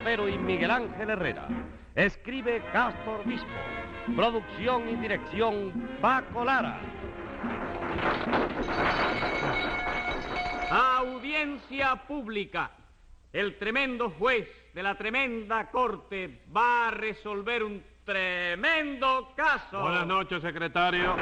Pero y Miguel Ángel Herrera. Escribe Cástor Bispo. Producción y dirección Paco Lara. Audiencia pública. El tremendo juez de la tremenda corte va a resolver un tremendo caso. Buenas noches, secretario.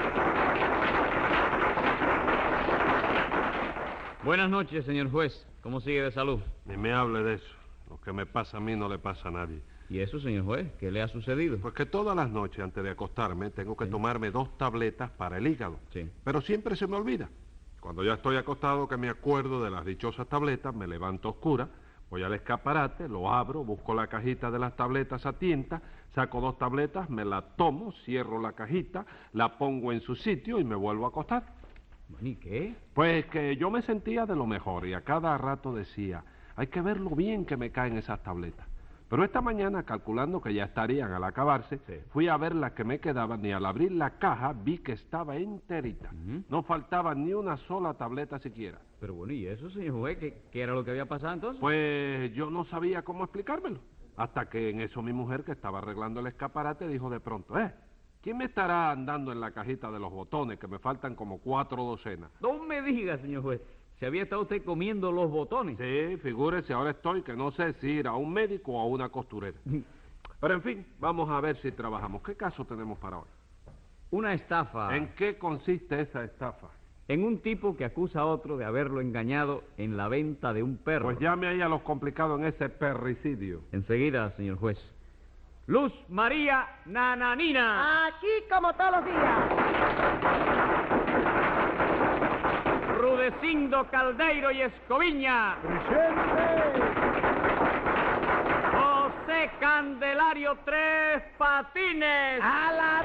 Buenas noches, señor juez. ¿Cómo sigue de salud? Ni me hable de eso. Lo que me pasa a mí no le pasa a nadie. ¿Y eso, señor juez? ¿Qué le ha sucedido? Pues que todas las noches antes de acostarme tengo que tomarme 2 tabletas para el hígado. Sí. Pero siempre se me olvida. Cuando ya estoy acostado, que me acuerdo de las dichosas tabletas, me levanto a oscuras, voy al escaparate, lo abro, busco la cajita de las tabletas a tienta, saco 2 tabletas, me la tomo, cierro la cajita, la pongo en su sitio y me vuelvo a acostar. ¿Y qué? Pues que yo me sentía de lo mejor y a cada rato decía, hay que ver lo bien que me caen esas tabletas. Pero esta mañana, calculando que ya estarían al acabarse, fui a ver las que me quedaban y al abrir la caja vi que estaba enterita. No faltaba ni una sola tableta siquiera. Pero bueno, ¿y eso, señor juez? ¿Qué era lo que había pasado entonces? Pues yo no sabía cómo explicármelo. Hasta que en eso mi mujer, que estaba arreglando el escaparate, dijo de pronto, ¿quién me estará andando en la cajita de los botones, que me faltan como 4 docenas? No me diga, señor juez. ¿Se había estado usted comiendo los botones? Sí, figúrese, ahora estoy que no sé si ir a un médico o a una costurera. Pero en fin, vamos a ver si trabajamos. ¿Qué caso tenemos para hoy? Una estafa. ¿En qué consiste esa estafa? En un tipo que acusa a otro de haberlo engañado en la venta de un perro. Pues llame ahí a los complicados en ese perricidio. Enseguida, señor juez. Luz María Nananina. Aquí como todos los días. Rudecindo Caldeiro y Escoviña. ¡Presente! José Candelario Tres Patines. ¡A la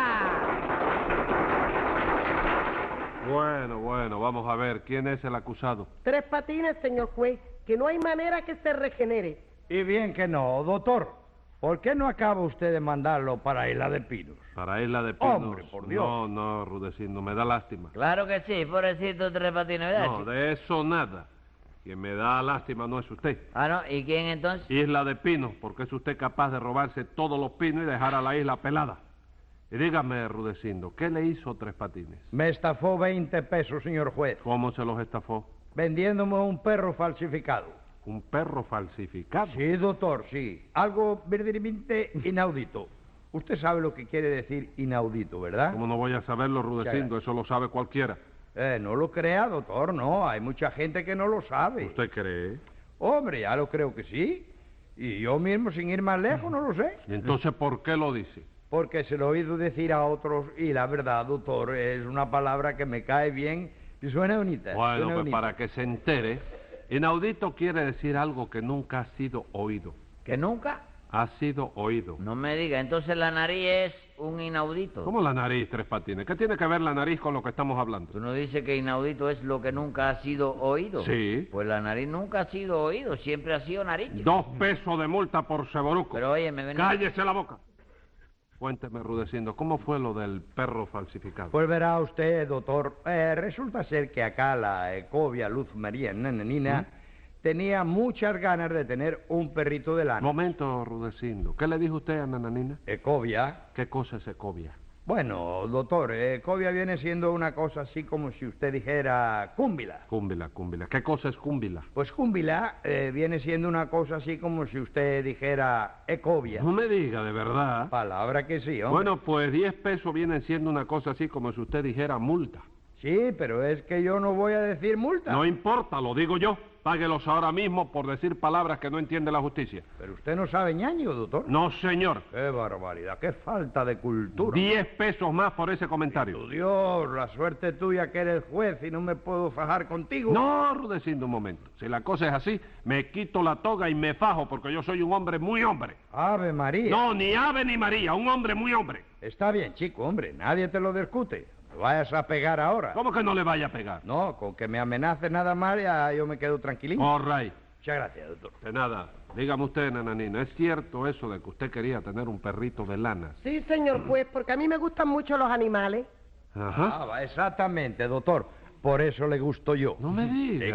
reja! Bueno, vamos a ver, ¿quién es el acusado? 3 Patines, señor juez, que no hay manera que se regenere. Y bien que no, doctor. ¿Por qué no acaba usted de mandarlo para Isla de Pinos? Para Isla de Pinos. Hombre, por Dios. No, Rudecindo, me da lástima. Claro que sí, pobrecito Tres Patines, ¿verdad? No, de eso nada. Quien me da lástima no es usted. Ah, ¿no? ¿Y quién entonces? Isla de Pinos, porque es usted capaz de robarse todos los pinos y dejar a la isla pelada. Y dígame, Rudecindo, ¿qué le hizo 3 Patines? Me estafó 20 pesos, señor juez, ¿Cómo se los estafó? vendiéndome un perro falsificado. ¿Un perro falsificado? Sí, doctor, sí. Algo verdaderamente inaudito. Usted sabe lo que quiere decir inaudito, ¿verdad? ¿Cómo no voy a saberlo, Rudecindo? Eso lo sabe cualquiera. No lo crea, doctor, no. Hay mucha gente que no lo sabe. ¿Usted cree? Hombre, ya lo creo que sí. Y yo mismo, sin ir más lejos, no lo sé. ¿Y entonces por qué lo dice? Porque se lo he oído decir a otros y la verdad, doctor, es una palabra que me cae bien y suena bonita. Bueno, suena pues bonita. para que se entere, inaudito quiere decir algo que nunca ha sido oído. ¿Que nunca? Ha sido oído. No me diga, entonces la nariz es un inaudito. ¿Cómo la nariz, 3 Patines? ¿Qué tiene que ver la nariz con lo que estamos hablando? ¿Tú no dices que inaudito es lo que nunca ha sido oído? Sí. Pues la nariz nunca ha sido oído, siempre ha sido nariz. 2 pesos de multa por ceboruco. Pero oye, me ven... ¡Cállese la boca! Cuénteme, Rudecindo, ¿cómo fue lo del perro falsificado? Pues verá usted, doctor, resulta ser que acá la Ecovia Luz María Nananina tenía muchas ganas de tener un perrito de lana. Momento, Rudecindo. ¿Qué le dijo usted a Nananina? Ecovia. ¿Qué cosa es ecovia? Bueno, doctor, Ecovia viene siendo una cosa así como si usted dijera cúmbila. Cúmbila. ¿Qué cosa es cúmbila? Pues cúmbila viene siendo una cosa así como si usted dijera Ecovia. No me diga, ¿de verdad? Palabra que sí, hombre. Bueno, pues 10 pesos vienen siendo una cosa así como si usted dijera multa. Sí, pero es que yo no voy a decir multa. No importa, lo digo yo. Páguelos ahora mismo por decir palabras que no entiende la justicia. Pero usted no sabe ñaño, doctor. No, señor. ¡Qué barbaridad! ¡Qué falta de cultura! 10 pesos más por ese comentario. ¡Tu Dios! La suerte tuya que eres juez y no me puedo fajar contigo. No, Rudecindo, un momento. Si la cosa es así, me quito la toga y me fajo porque yo soy un hombre muy hombre. ¡Ave María! No, ni ave ni María, un hombre muy hombre. Está bien, chico, hombre. Nadie te lo discute. No vayas a pegar ahora. ¿Cómo que no le vaya a pegar? No, con que me amenaces nada más ya yo me quedo tranquilito. All right. Muchas gracias, doctor. De nada. Dígame usted, Nananina, ¿es cierto eso de que usted quería tener un perrito de lana? Sí, señor juez, porque a mí me gustan mucho los animales. Ajá. Exactamente, doctor. Por eso le gusto yo. No me diga.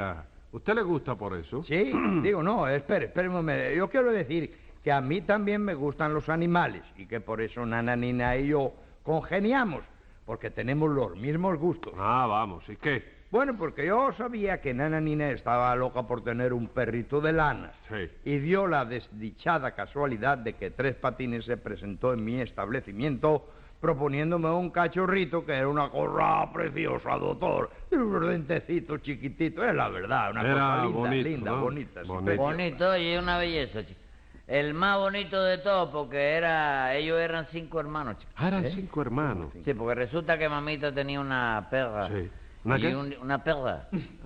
¿Usted le gusta por eso? Sí, digo, no, espere un momento. Yo quiero decir que a mí también me gustan los animales y que por eso Nananina y yo congeniamos, porque tenemos los mismos gustos. Ah, vamos, ¿y qué? Bueno, porque yo sabía que Nananina estaba loca por tener un perrito de lana. Sí. Y dio la desdichada casualidad de que Tres Patines se presentó en mi establecimiento proponiéndome un cachorrito que era una cosa preciosa, doctor. Y unos dentecitos chiquititos, es la verdad, una Era cosa linda, bonito, linda, ¿no? bonita. sí, Bonito. preciosa. Bonito, oye, una belleza, chico. El más bonito de todo, porque ellos eran 5 hermanos, chico. Ah, eran 5 hermanos. Sí, porque resulta que mamita tenía una perra. Sí. ¿Una y qué? Una perra.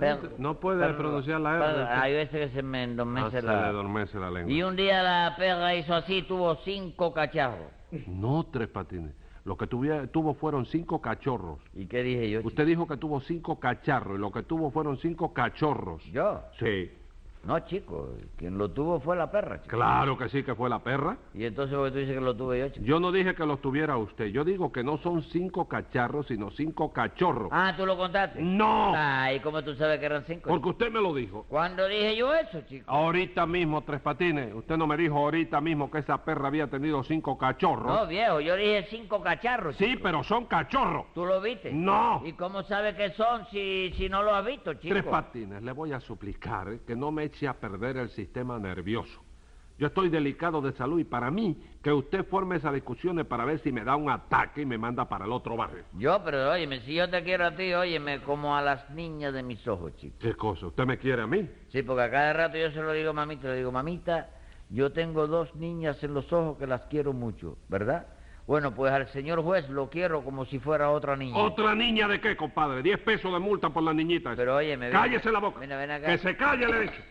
No puede pronunciar la R. Perra. Hay veces que se me endormece Se le adormece la lengua. Y un día la perra hizo así, tuvo 5 cacharros. No, Tres Patines. Lo que tuvo fueron 5 cachorros. ¿Y qué dije yo, chico? Usted dijo que tuvo 5 cacharros y lo que tuvo fueron 5 cachorros. ¿Yo? Sí. No, chico, quien lo tuvo fue la perra, chico. Claro que sí, que fue la perra. Y entonces, ¿por qué tú dices que lo tuve yo, chico? Yo no dije que los tuviera usted. Yo digo que no son 5 cacharros, sino 5 cachorros. Ah, ¿tú lo contaste? ¡No! Ay, ¿cómo tú sabes que eran 5? Porque usted me lo dijo. ¿Cuándo dije yo eso, chico? Ahorita mismo, Tres Patines. Usted no me dijo ahorita mismo que esa perra había tenido 5 cachorros. No, viejo, yo dije 5 cacharros, Sí, chico. pero son cachorros. ¿Tú lo viste? No. ¿Y cómo sabes que son si no lo has visto, chico? Tres Patines, le voy a suplicar que no me eche a perder el sistema nervioso. Yo estoy delicado de salud y para mí que usted forme esas discusiones para ver si me da un ataque y me manda para el otro barrio. Yo, pero óyeme, si yo te quiero a ti, óyeme, como a las niñas de mis ojos, chico. ¿Qué cosa? ¿Usted me quiere a mí? Sí, porque a cada rato yo se lo digo a mamita, le digo, mamita, yo tengo 2 niñas en los ojos que las quiero mucho, ¿verdad? Bueno, pues al señor juez lo quiero como si fuera otra niña. ¿Otra niña de qué, compadre? 10 pesos de multa por la niñita esa. Pero óyeme... Cállese la boca. Ven acá. Que se calle, le he dicho.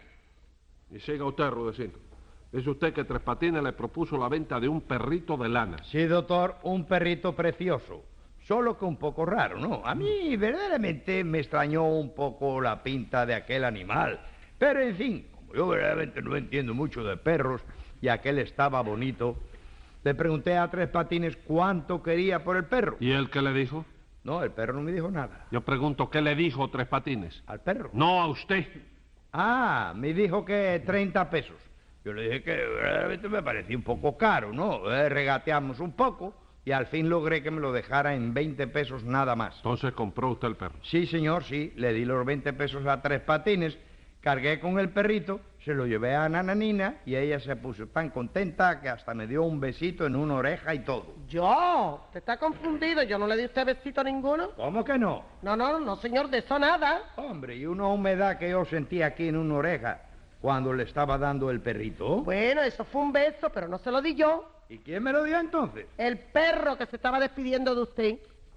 Y siga usted, Rudecindo. Dice usted que Tres Patines le propuso la venta de un perrito de lana. Sí, doctor, un perrito precioso. Solo que un poco raro, ¿no? A mí verdaderamente me extrañó un poco la pinta de aquel animal. Pero en fin, como yo verdaderamente no entiendo mucho de perros y aquel estaba bonito, le pregunté a Tres Patines cuánto quería por el perro. ¿Y él qué le dijo? No, el perro no me dijo nada. Yo pregunto, ¿qué le dijo Tres Patines? ¿Al perro? No a usted. Ah, me dijo que 30 pesos. Yo le dije que verdaderamente me parecía un poco caro, ¿no? Regateamos un poco y al fin logré que me lo dejara en 20 pesos nada más. Entonces compró usted el perro. Sí, señor, sí. Le di los 20 pesos a Tres Patines, cargué con el perrito, se lo llevé a Nananina y ella se puso tan contenta que hasta me dio un besito en una oreja y todo. Yo, te está confundido, yo no le di a usted besito ninguno. ¿Cómo que no? No, señor, de eso nada. Hombre, y una humedad que yo sentí aquí en una oreja cuando le estaba dando el perrito. Bueno, eso fue un beso, pero no se lo di yo. ¿Y quién me lo dio entonces? El perro que se estaba despidiendo de usted.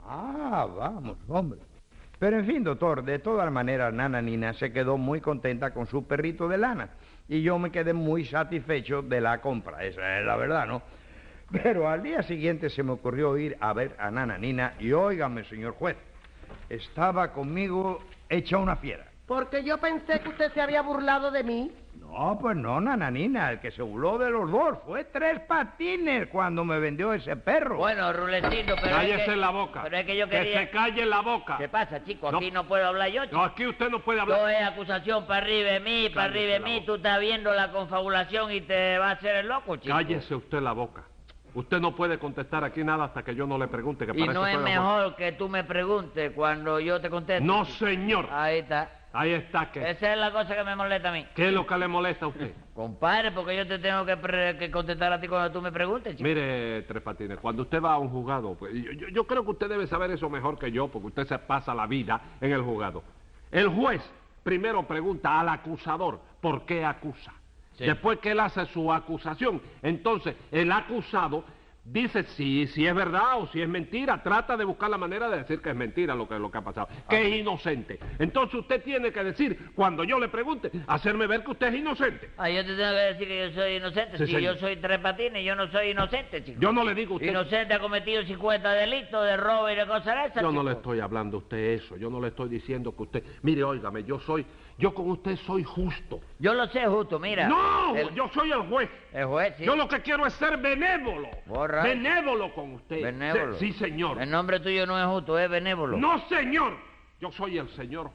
Ah, vamos, hombre. Pero en fin, doctor, de todas maneras, Nananina se quedó muy contenta con su perrito de lana. Y yo me quedé muy satisfecho de la compra, esa es la verdad, ¿no? Pero al día siguiente se me ocurrió ir a ver a Nananina y óigame, señor juez, estaba conmigo hecha una fiera. Porque yo pensé que usted se había burlado de mí. No, pues no, Nananina, el que se burló de los dos fue Tres Patines cuando me vendió ese perro. Bueno, Rulecito, pero Cállese es que... la boca. Pero es que yo Que quería... se calle la boca. ¿Qué pasa, chico? No. Aquí no puedo hablar yo, chico. No, aquí usted no puede Yo hablar. es acusación para arriba de mí, para Cállese arriba de la mí. boca. Tú estás viendo la confabulación y te va a hacer el loco, chico. Cállese usted la boca. Usted no puede contestar aquí nada hasta que yo no le pregunte. Que Y para no eso es estoy de acuerdo. mejor que tú me preguntes cuando yo te conteste. No, señor. Ahí está. Ahí está que. Esa es la cosa que me molesta a mí. ¿Qué es lo que le molesta a usted? Compadre, porque yo te tengo que contestar a ti cuando tú me preguntes, chico. Mire, Tres Patines, cuando usted va a un juzgado, pues, yo creo que usted debe saber eso mejor que yo, porque usted se pasa la vida en el juzgado. El juez primero pregunta al acusador por qué acusa. Sí. Después que él hace su acusación, entonces el acusado dice si es verdad o si es mentira, trata de buscar la manera de decir que es mentira lo que ha pasado, que es inocente. Entonces usted tiene que decir, cuando yo le pregunte, hacerme ver que usted es inocente. Ah, yo te tengo que decir que yo soy inocente. Sí, Si señor. yo soy Tres Patines, yo no soy inocente, chico. Yo no le digo a usted... Inocente ha cometido 50 delitos de robo y de cosas de esas, Yo no chico. le estoy hablando a usted eso, yo no le estoy diciendo que usted... Mire, óigame, yo con usted soy justo. Yo lo sé, justo, mira. ¡No! El, Yo soy el juez. el juez, sí. Yo lo que quiero es ser benévolo. Borra. Benévolo con usted. Benévolo. Sí, señor. El nombre tuyo no es justo, es benévolo. No, señor. Yo soy el señor juez.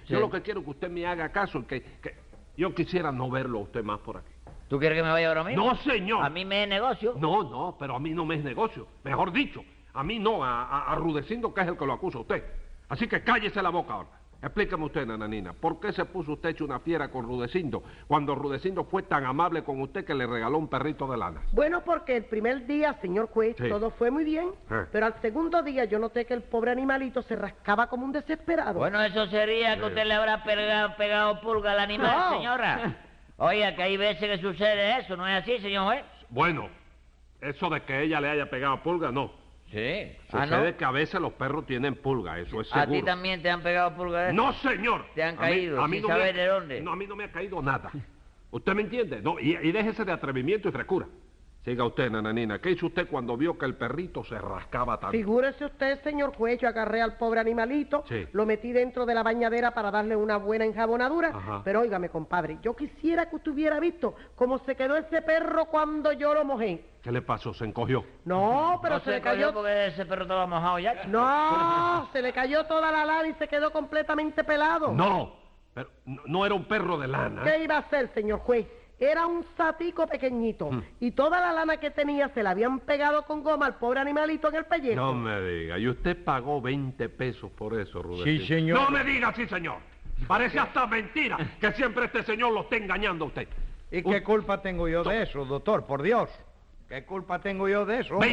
Sí. Yo lo que quiero es que usted me haga caso, que yo quisiera no verlo a usted más por aquí. ¿Tú quieres que me vaya ahora mismo? No, señor. A mí me es negocio. No, pero a mí no me es negocio. Mejor dicho, a mí no, a Rudecindo, que es el que lo acusa a usted. Así que cállese la boca ahora. Explíqueme usted, nananina, ¿por qué se puso usted hecho una fiera con Rudecindo cuando Rudecindo fue tan amable con usted que le regaló un perrito de lana? Bueno, porque el primer día, señor juez, Sí. todo fue muy bien, pero al segundo día yo noté que el pobre animalito se rascaba como un desesperado. Bueno, eso sería que usted le habrá pegado pulga al animal, No. señora. Oiga, que hay veces que sucede eso, ¿no es así, señor juez? Bueno, eso de que ella le haya pegado pulga, no. Sí. Sucede que a veces los perros tienen pulga, eso es ¿A seguro. ti también te han pegado pulga de eso? No, señor. ¿Te han A mí- caído a mí sin no me saber ha- de dónde? No, a mí no me ha caído nada. ¿Usted me entiende? No, y déjese de atrevimiento y frescura. Siga usted, nananina. ¿Qué hizo usted cuando vio que el perrito se rascaba tanto? Figúrese usted, señor juez, yo agarré al pobre animalito, Sí. lo metí dentro de la bañadera para darle una buena enjabonadura, Ajá. pero óigame, compadre, yo quisiera que usted hubiera visto cómo se quedó ese perro cuando yo lo mojé. ¿Qué le pasó? ¿Se encogió? No, pero ¿No se le cogió cayó... porque ese perro estaba mojado ya? No, se le cayó toda la lana y se quedó completamente pelado. No, pero no era un perro de lana. ¿Qué iba a hacer, señor juez? Era un satico pequeñito y toda la lana que tenía se la habían pegado con goma al pobre animalito en el pellejo. No me diga. ¿Y usted pagó 20 pesos por eso, Rudecindo? Sí, señor. No me diga sí, señor. Parece hasta mentira que siempre este señor lo esté engañando a usted. ¿Y qué culpa tengo yo de eso, doctor? Por Dios. ¿Qué culpa tengo yo de eso? hombre?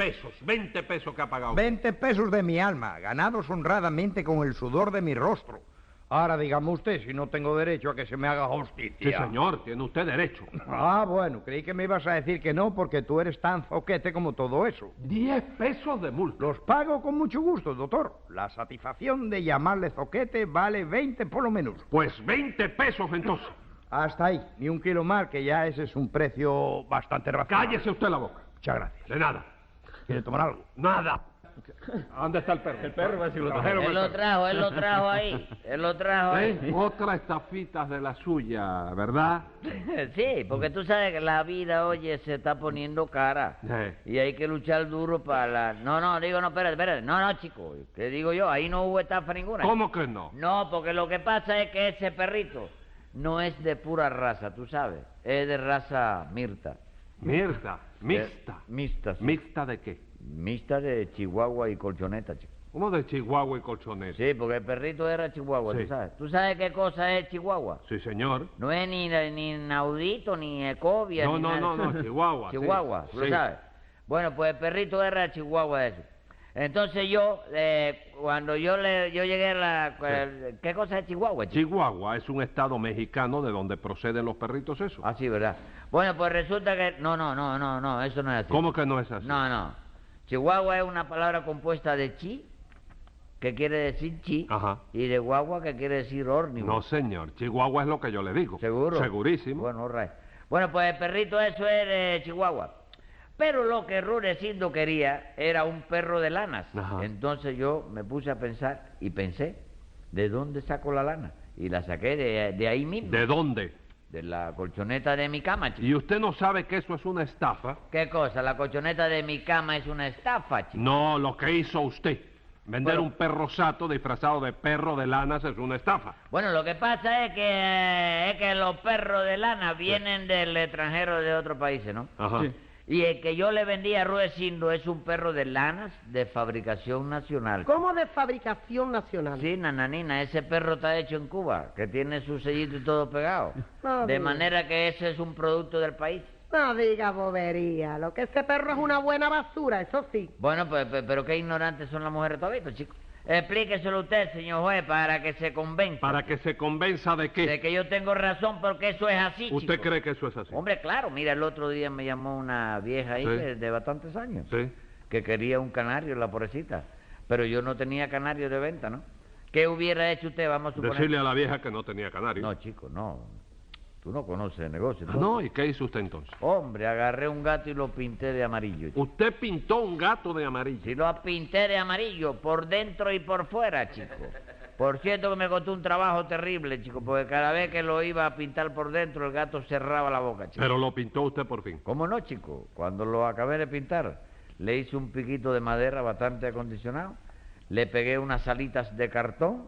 20 pesos que ha pagado. 20 pesos de mi alma, ganados honradamente con el sudor de mi rostro. Ahora dígame usted si no tengo derecho a que se me haga justicia. Sí, señor, tiene usted derecho. Ah, bueno, creí que me ibas a decir que no porque tú eres tan zoquete como todo eso. 10 pesos de multa. Los pago con mucho gusto, doctor. La satisfacción de llamarle zoquete vale 20 por lo menos. Pues 20 pesos entonces. Hasta ahí, ni un kilo más, que ya ese es un precio bastante razonable. Cállese usted la boca. Muchas gracias. De nada. ¿Quiere tomar algo? Nada. ¿Dónde está el perro? El perro va a decir lo trajeron. Él lo trajo ahí. Él lo trajo ahí. Otra estafitas de la suya, ¿verdad? Sí, porque tú sabes que la vida, oye, se está poniendo cara. Y hay que luchar duro para la... No, espérate. No, chico. ¿Qué digo yo? Ahí no hubo estafa ninguna. ¿Cómo que no? No, porque lo que pasa es que ese perrito no es de pura raza, tú sabes. Es de raza mirta. Mierda, mixta. Mixta, sí. ¿Mixta de qué? Mixta de Chihuahua y colchoneta, chico. Uno de Chihuahua y colchoneta. Sí, porque el perrito era Chihuahua, Sí. tú sabes. ¿Tú sabes qué cosa es Chihuahua? Sí, señor. No es ni Naudito, ni Ecovia, No, ni no, nada. no, Chihuahua. sí. Chihuahua, ¿tú lo Sí. sabes? Bueno, pues el perrito era Chihuahua de eso. Entonces yo, cuando yo llegué a la... ¿Qué cosa es Chihuahua, chico? Chihuahua es un estado mexicano de donde proceden los perritos esos. Ah, sí, ¿verdad? Bueno, pues resulta que... No, eso no es así. ¿Cómo que no es así? No. Chihuahua es una palabra compuesta de chi, que quiere decir chi, Ajá. y de guagua, que quiere decir órnigo. No, señor. Chihuahua es lo que yo le digo. ¿Seguro? Segurísimo. Bueno, all right. Bueno, pues el perrito eso es de Chihuahua. Pero lo que Rudecindo quería era un perro de lanas. Ajá. Entonces yo me puse a pensar y pensé, ¿de dónde saco la lana? Y la saqué de ahí mismo. ¿De dónde? De la colchoneta de mi cama, chico. ¿Y usted no sabe que eso es una estafa? ¿Qué cosa? ¿La colchoneta de mi cama es una estafa, chico? No, lo que hizo usted. Vender Bueno. un perro sato disfrazado de perro de lanas es una estafa. Bueno, lo que pasa es que los perros de lana vienen del extranjero de otros países, ¿no? Ajá. Sí. Y el que yo le vendí a Rudecindo es un perro de lanas de fabricación nacional. ¿Cómo de fabricación nacional? Sí, nananina, ese perro está hecho en Cuba, que tiene su sellito y todo pegado. No De diga. manera que ese es un producto del país. No diga bobería, lo que ese perro es una buena basura, eso sí. Bueno, pues, pero qué ignorantes son las mujeres todavía, chicos. Explíqueselo usted, señor juez, para que se convenza. Para que se convenza de qué. De que yo tengo razón porque eso es así, ¿Usted chico. cree que eso es así? Hombre, claro, mira, el otro día me llamó una vieja ahí Sí. de bastantes años. Sí. Que quería un canario, la pobrecita. Pero yo no tenía canario de venta, ¿no? ¿Qué hubiera hecho usted, vamos a suponer? Decirle a la vieja que no tenía canario. No, chico, no. Tú no conoces el negocio. Ah, ¿tú? no, ¿y qué hizo usted entonces? Hombre, agarré un gato y lo pinté de amarillo, chico. Usted pintó un gato de amarillo. Si lo pinté de amarillo, por dentro y por fuera, chico. Por cierto que me costó un trabajo terrible, chico, porque cada vez que lo iba a pintar por dentro, el gato cerraba la boca, chico. Pero lo pintó usted por fin. ¿Cómo no, chico? Cuando lo acabé de pintar, le hice un piquito de madera bastante acondicionado, le pegué unas alitas de cartón,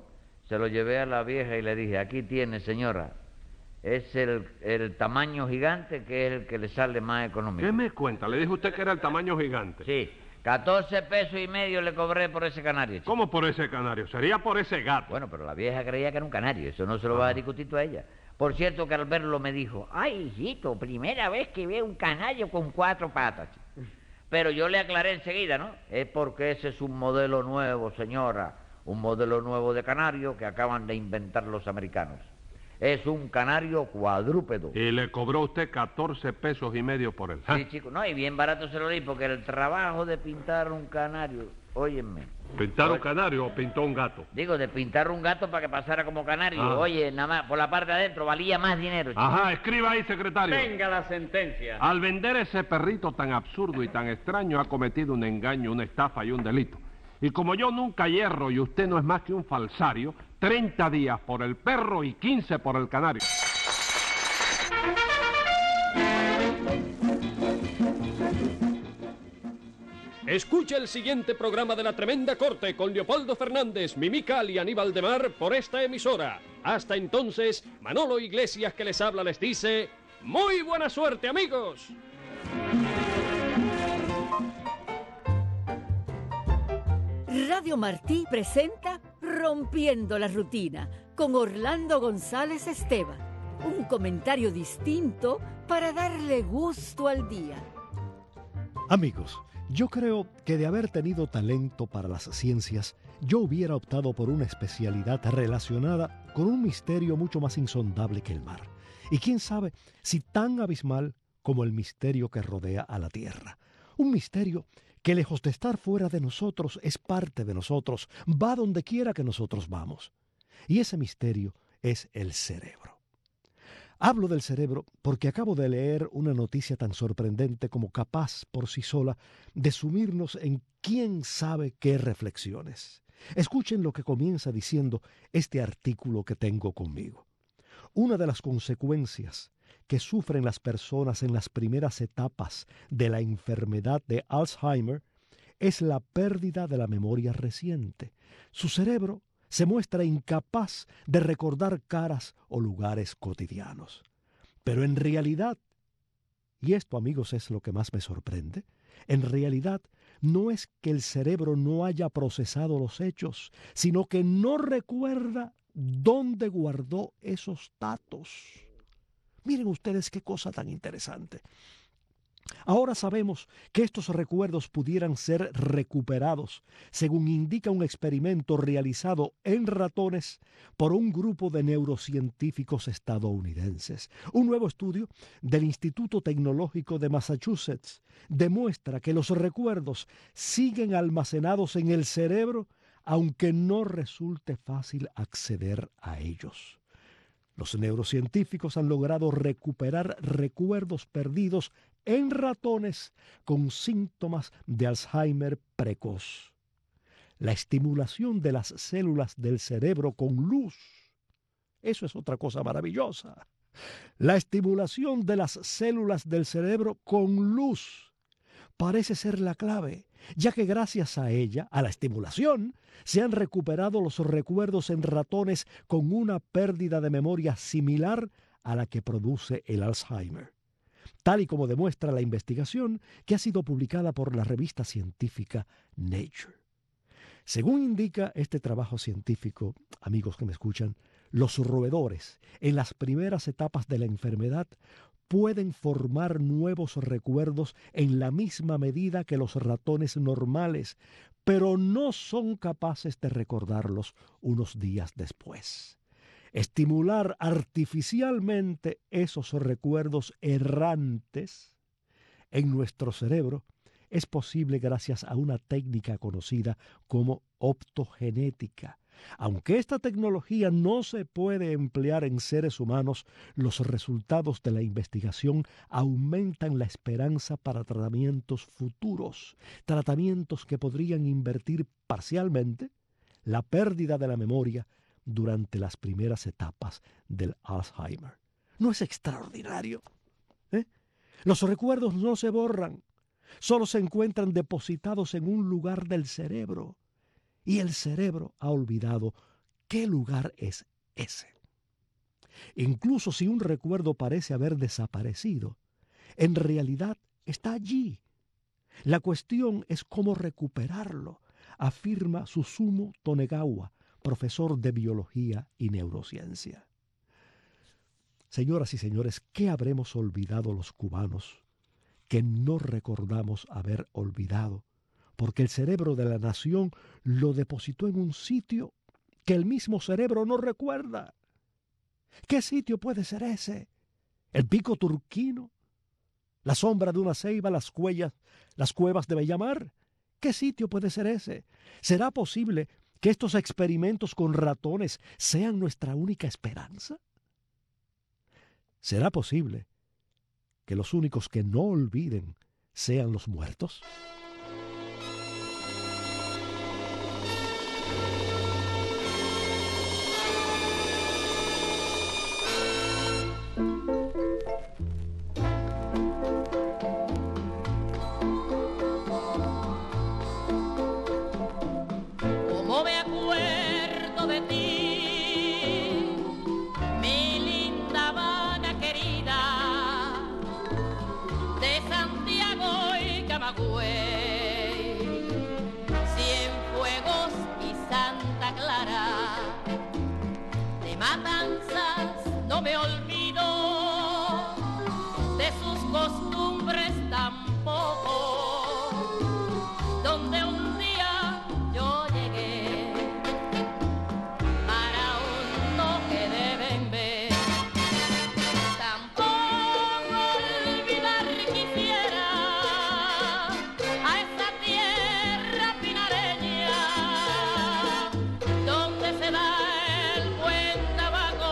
se lo llevé a la vieja y le dije, aquí tiene, señora, es el tamaño gigante que es el que le sale más económico. ¿Qué me cuenta? ¿Le dijo usted que era el tamaño gigante? Sí, 14 pesos y medio le cobré por ese canario, chico. ¿Cómo por ese canario? Sería por ese gato. Bueno, pero la vieja creía que era un canario, eso no se lo va a discutir tú a ella. Por cierto que al verlo me dijo, ay, hijito, primera vez que veo un canario con 4 patas. Pero yo le aclaré enseguida, ¿no? Es porque ese es un modelo nuevo, señora, un modelo nuevo de canario que acaban de inventar los americanos. Es un canario cuadrúpedo. Y le cobró usted 14 pesos y medio por él. Sí, chico, no, y bien barato se lo di, porque el trabajo de pintar un canario, óyeme. ¿Pintar un canario o pintó un gato? Digo, de pintar un gato para que pasara como canario. Ah. Oye, nada más, por la parte de adentro valía más dinero, chico. Ajá, escriba ahí, secretario. Venga la sentencia. Al vender ese perrito tan absurdo y tan extraño, ha cometido un engaño, una estafa y un delito. Y como yo nunca hierro y usted no es más que un falsario, 30 días por el perro y 15 por el canario. Escucha el siguiente programa de La Tremenda Corte con Leopoldo Fernández, Mimical y Aníbal de Mar por esta emisora. Hasta entonces, Manolo Iglesias que les habla les dice, ¡muy buena suerte, amigos! Radio Martí presenta Rompiendo la Rutina con Orlando González Esteban. Un comentario distinto para darle gusto al día. Amigos, yo creo que de haber tenido talento para las ciencias, yo hubiera optado por una especialidad relacionada con un misterio mucho más insondable que el mar. Y quién sabe si tan abismal como el misterio que rodea a la Tierra. Un misterio que lejos de estar fuera de nosotros es parte de nosotros, va donde quiera que nosotros vamos. Y ese misterio es el cerebro. Hablo del cerebro porque acabo de leer una noticia tan sorprendente como capaz por sí sola de sumirnos en quién sabe qué reflexiones. Escuchen lo que comienza diciendo este artículo que tengo conmigo. Una de las consecuencias que sufren las personas en las primeras etapas de la enfermedad de Alzheimer es la pérdida de la memoria reciente. Su cerebro se muestra incapaz de recordar caras o lugares cotidianos. Pero en realidad, y esto amigos es lo que más me sorprende, en realidad no es que el cerebro no haya procesado los hechos, sino que no recuerda dónde guardó esos datos. Miren ustedes qué cosa tan interesante. Ahora sabemos que estos recuerdos pudieran ser recuperados, según indica un experimento realizado en ratones por un grupo de neurocientíficos estadounidenses. Un nuevo estudio del Instituto Tecnológico de Massachusetts demuestra que los recuerdos siguen almacenados en el cerebro, aunque no resulte fácil acceder a ellos. Los neurocientíficos han logrado recuperar recuerdos perdidos en ratones con síntomas de Alzheimer precoz. La estimulación de las células del cerebro con luz, eso es otra cosa maravillosa. La estimulación de las células del cerebro con luz parece ser la clave, ya que gracias a ella, a la estimulación, se han recuperado los recuerdos en ratones con una pérdida de memoria similar a la que produce el Alzheimer, tal y como demuestra la investigación que ha sido publicada por la revista científica Nature. Según indica este trabajo científico, amigos que me escuchan, los roedores, en las primeras etapas de la enfermedad, pueden formar nuevos recuerdos en la misma medida que los ratones normales, pero no son capaces de recordarlos unos días después. Estimular artificialmente esos recuerdos errantes en nuestro cerebro es posible gracias a una técnica conocida como optogenética. Aunque esta tecnología no se puede emplear en seres humanos, los resultados de la investigación aumentan la esperanza para tratamientos futuros, tratamientos que podrían invertir parcialmente la pérdida de la memoria durante las primeras etapas del Alzheimer. ¿No es extraordinario? Los recuerdos no se borran, solo se encuentran depositados en un lugar del cerebro. Y el cerebro ha olvidado ¿Qué lugar es ese? Incluso si un recuerdo parece haber desaparecido, en realidad está allí. La cuestión es cómo recuperarlo, afirma Susumu Tonegawa, profesor de biología y neurociencia. Señoras y señores, ¿qué habremos olvidado los cubanos que no recordamos haber olvidado? Porque el cerebro de la nación lo depositó en un sitio que el mismo cerebro no recuerda. ¿Qué sitio puede ser ese? ¿El pico turquino? ¿La sombra de una ceiba, las cuevas de Bellamar? ¿Qué sitio puede ser ese? ¿Será posible que estos experimentos con ratones sean nuestra única esperanza? ¿Será posible que los únicos que no olviden sean los muertos? Cienfuegos y Santa Clara, de Matanzas no me olvido, de sus costumbres tampoco, donde un día yo llegué para un no que deben ver. Tampoco olvidar quisiera a esa tierra pinareña donde se da el buen tabaco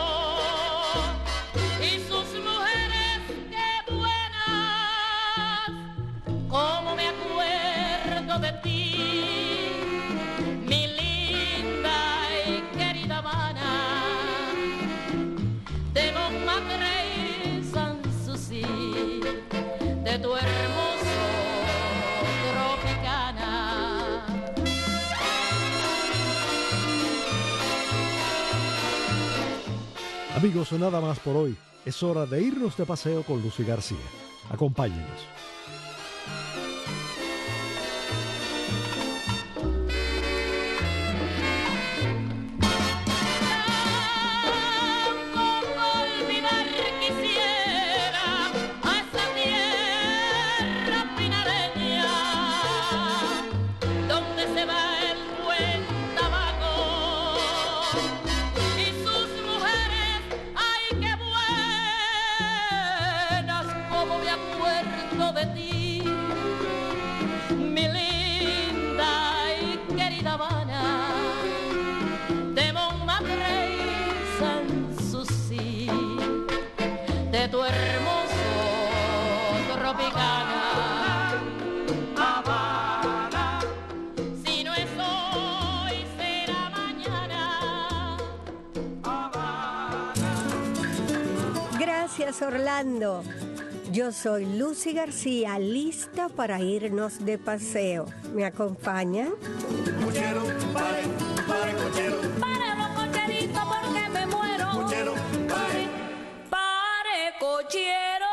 y sus mujeres qué buenas. Como me acuerdo de ti, mi linda y querida Habana, de Montmartre y Sanssouci, de tu hermoso Tropicana. Amigos, nada más por hoy. Es hora de irnos de paseo con Lucy García. Acompáñenos. Tampoco olvidar quisiera a esa tierra pinareña donde se va el buen tabaco y sus mujeres, ay qué buenas. Como me acuerdo de ti, mi linda y querida Habana, de Montmartre y Sanssouci, de tu hermoso Tropicana. Habana, si no es hoy será mañana. Gracias, Orlando. Yo soy Lucy García, lista para irnos de paseo. ¿Me acompañan? Cochero, pare, pare, cochero. Pare los cocheritos porque me muero. Cochero, pare, pare, cochero.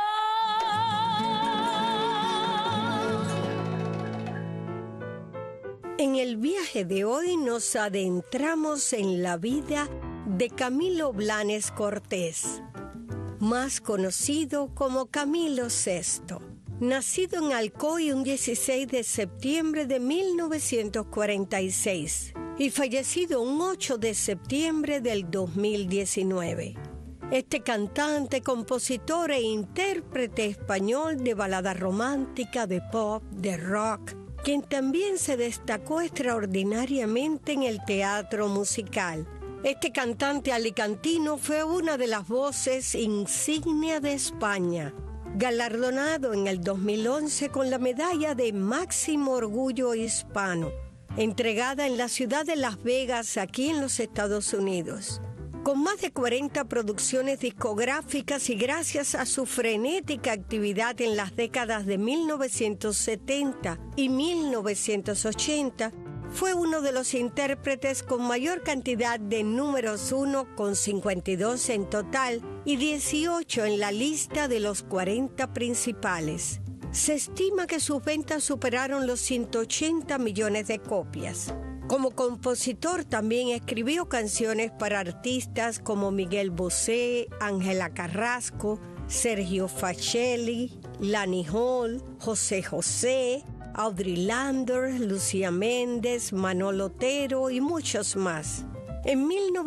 En el viaje de hoy nos adentramos en la vida de Camilo Blanes Cortés, más conocido como Camilo VI. Nacido en Alcoy un 16 de septiembre de 1946 y fallecido un 8 de septiembre del 2019. Este cantante, compositor e intérprete español de balada romántica, de pop, de rock, quien también se destacó extraordinariamente en el teatro musical. Este cantante alicantino fue una de las voces insignia de España, galardonado en el 2011 con la medalla de Máximo Orgullo Hispano, entregada en la ciudad de Las Vegas, aquí en los Estados Unidos. Con más de 40 producciones discográficas y gracias a su frenética actividad en las décadas de 1970 y 1980, Fue uno de los intérpretes con mayor cantidad de números 1, con 52 en total y 18 en la lista de los 40 principales. Se estima que sus ventas superaron los 180 millones de copias. Como compositor también escribió canciones para artistas como Miguel Bosé, Ángela Carrasco, Sergio Facelli, Lani Hall, José José, Audrey Landers, Lucía Méndez, Manolo Otero y muchos más. En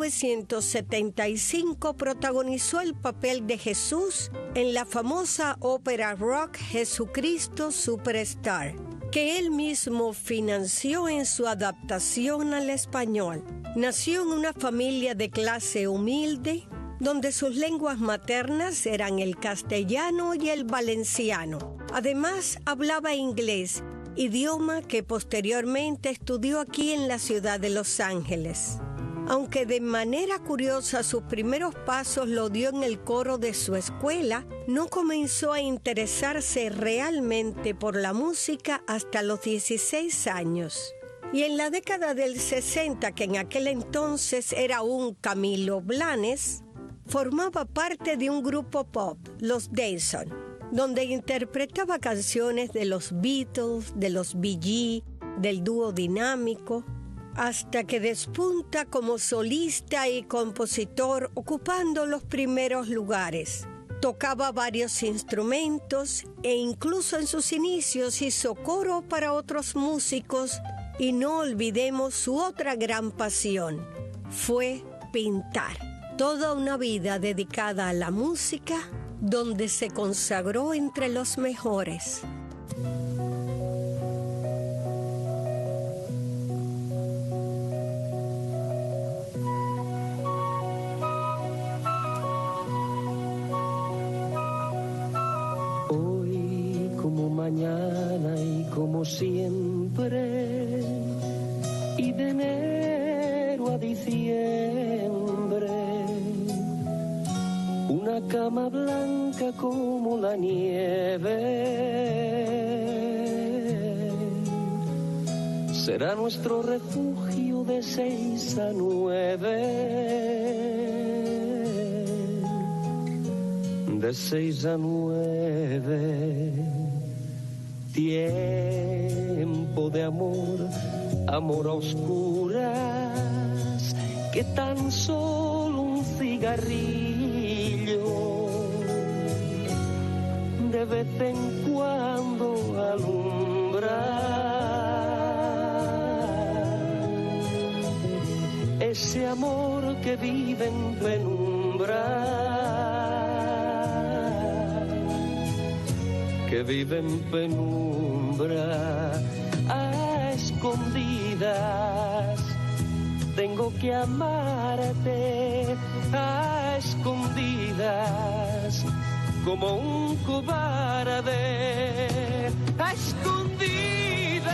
1975 protagonizó el papel de Jesús en la famosa ópera rock Jesucristo Superstar, que él mismo financió en su adaptación al español. Nació en una familia de clase humilde, donde sus lenguas maternas eran el castellano y el valenciano. Además, hablaba inglés, idioma que posteriormente estudió aquí en la ciudad de Los Ángeles. Aunque de manera curiosa sus primeros pasos lo dio en el coro de su escuela, no comenzó a interesarse realmente por la música hasta los 16 años. Y en la década del 60, que en aquel entonces era un Camilo Blanes, formaba parte de un grupo pop, los Dayson, donde interpretaba canciones de los Beatles, de los Bee Gees, del dúo dinámico, hasta que despunta como solista y compositor, ocupando los primeros lugares. Tocaba varios instrumentos e incluso en sus inicios hizo coro para otros músicos, y no olvidemos su otra gran pasión, fue pintar. Toda una vida dedicada a la música, donde se consagró entre los mejores. Hoy como mañana y como siempre, y de enero a diciembre, una cama blanca como la nieve será nuestro refugio de 6 a 9, de 6 a 9. Tiempo de amor, amor a oscuras, que tan solo un cigarrillo de vez en cuando alumbra. Ese amor que vive en penumbra, que vive en penumbra, a escondidas. Tengo que amarte a escondidas, como un cobarde, a escondidas.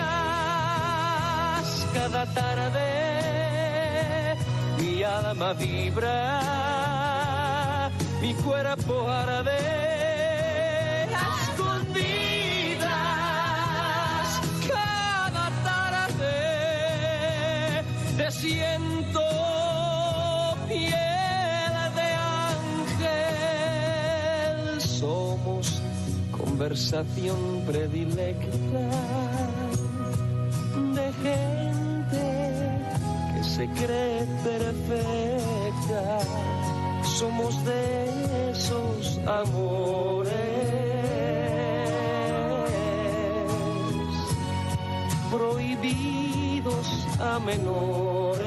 Cada tarde mi alma vibra, mi cuerpo arde. Te siento piel de ángel, somos conversación predilecta de gente que se cree perfecta. Somos de esos amores prohibidos a menores,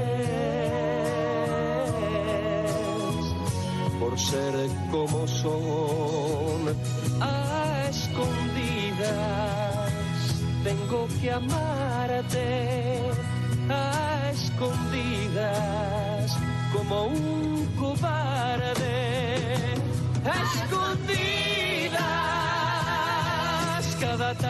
por ser como son, a escondidas. Tengo que amarte a escondidas, como un cobarde, a escondidas. Cada